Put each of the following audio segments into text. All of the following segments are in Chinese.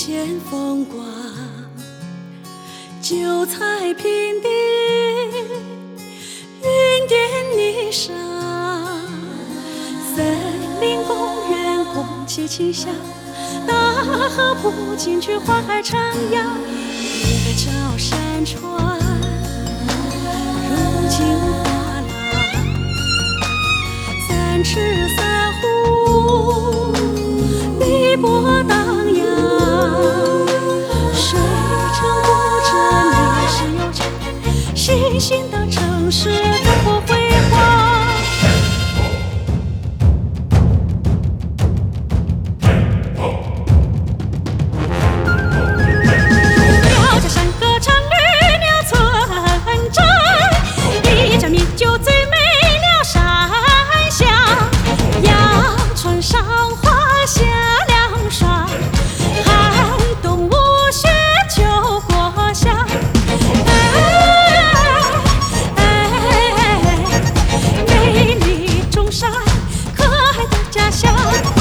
线风光，九彩平地，云点霓裳。森林公园空气清香，大河不进去，花海徜徉。月照山川，如镜花廊。三尺三湖，碧波荡漾。水城古镇，历史悠长，新兴的城市灯火辉煌。苗家山歌唱绿鸟村镇，一家米酒最美了山下。阳春赏花夏凉爽，寒冬无雪秋过夏。美丽中山，可爱的家乡。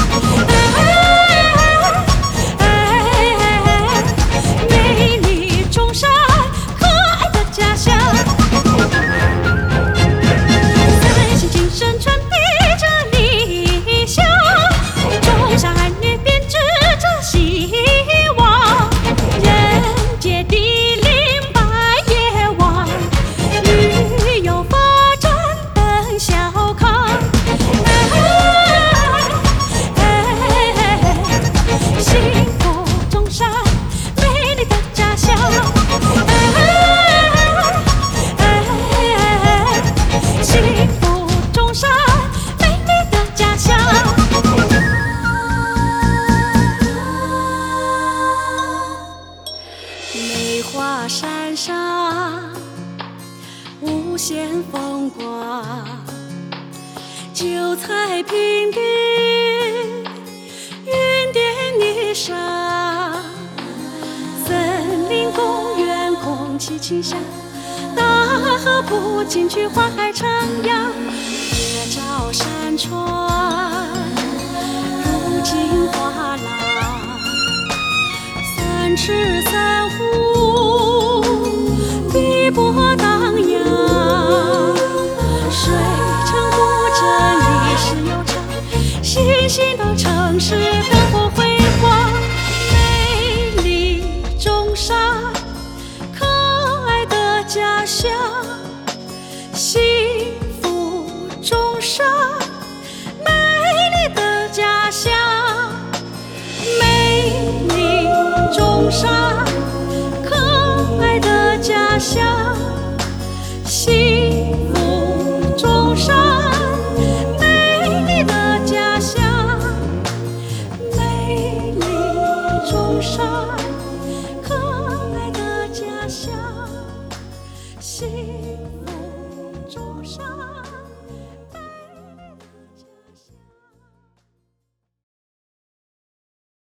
美丽中山，可爱的家乡。三星精神传递着理想，中山儿女编织着希望。人杰地灵百业旺，旅游发展奔小康。幸福中山，美丽的家乡。幸福中山，美丽的家乡。梅花山上，无限风光，九彩平地，云点霓裳。森林公园空气清香，大河不进去，花海徜徉。月照山川，如镜花廊。三尺三湖，碧波荡漾。水城古镇，历史悠长，新兴的城市灯火辉煌。美丽中山，可爱的家乡。幸福中山，美丽的家乡。美丽中山。